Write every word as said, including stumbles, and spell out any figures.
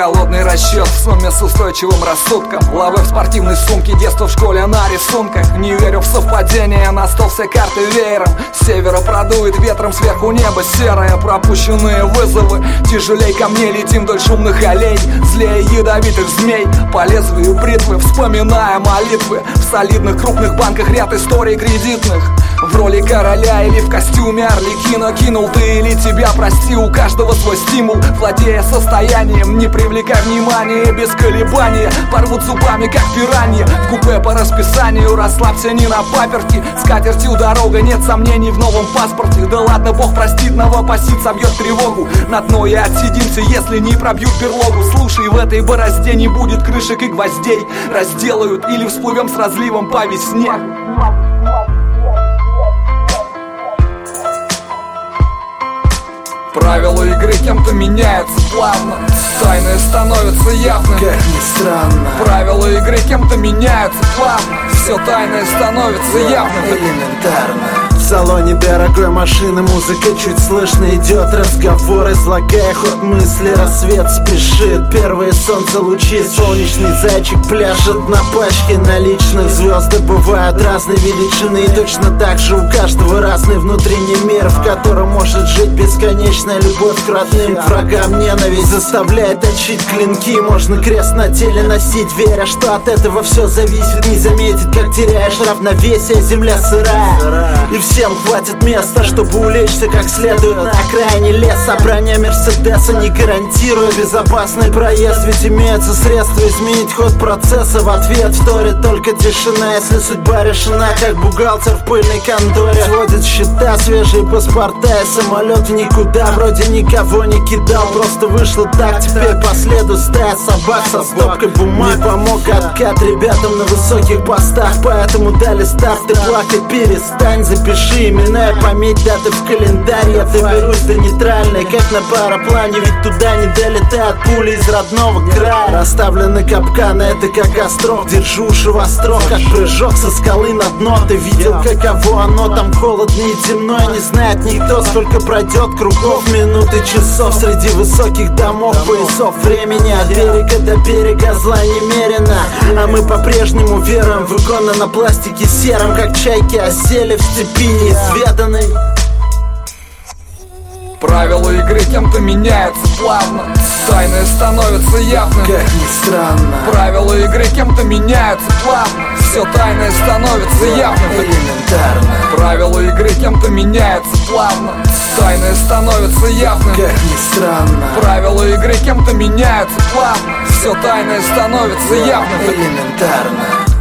холодный расчет в сумме с устойчивым рассудком. Лавы в спортивной сумке, детство в школе на рисунках. Не верю в совпадение, на стол все карты веером. С севера продует ветром, сверху небо серое. Пропущенные вызовы, тяжелей камней. Летим вдоль шумных аллей, злее ядовитых змей. По лезвию бритвы, вспоминая молитвы. В солидных крупных банках ряд историй кредитных. В роли короля или в костюме Арлекина. Кинул ты или тебя прости, у каждого свой стимул. Владея состоянием, не привлекай внимания. Без колебания порвут зубами, как пираньи. В купе по расписанию, расслабься не на паперти. С катертью дорога, нет сомнений в новом паспорте. Да ладно, Бог простит, новопосит собьет тревогу. На дно и отсидимся, если не пробьют берлогу. Слушай, в этой борозде не будет крышек и гвоздей. Разделают или всплывем с разливом по весне. Правила игры кем-то меняются плавно, тайны становятся явными. Как ни странно, правила игры кем-то меняются плавно. Все тайное становится явным. Элементарно. В салоне дорогой машины музыка чуть слышно идет. Разговор, излагая ход мысли. Рассвет спешит, первые солнце лучи. Солнечный зайчик пляшет на пачке наличных. Звезды бывают разной величины. И точно так же у каждого разный внутренний мир, в котором может жить бесконечная любовь к родным. Врагам ненависть заставляет точить клинки. Можно крест на теле носить, веря, что от этого все зависит. Не заметить, как теряешь равновесие, земля сырая. И всем хватит места, чтобы улечься как следует на окраине леса. Броня Мерседеса не гарантирует безопасный проезд. Ведь имеются средства изменить ход процесса. В ответ вторит только тишина, если судьба решена, как бухгалтер в пыльной конторе. Сводит счета, свежие паспорта и самолет в никуда. Вроде никого не кидал, просто вышло так. Теперь по следу стая собак со стопкой бумаг. Не помог откат ребятам на высоких постах, поэтому дали старт. Ты плакать перестань, запиши имена и пометь даты в календаре. Я доберусь до нейтральной, как на параплане. Ведь туда не долетают пули из родного края. Расставлены капканы, это как остров. Держу уши востро, как прыжок со скалы на дно. Ты видел, каково оно, там холодно и темно. И не знает никто, сколько пройдет кругов, минут и часов среди высоких домов, поясов времени. От берега до берега зла немерено. А мы по-прежнему веруем в иконы на пластике сером, как чайки осели в степи неизведанной. Правила игры кем-то меняются плавно, тайны становятся явными. Как ни странно, правила игры кем-то меняются плавно. Все тайное становится явным. Элементарно. Правила игры кем-то меняются плавно, тайны становятся явными. Как ни странно, правила игры кем-то меняются плавно. Все тайное становится явным. Элементарно.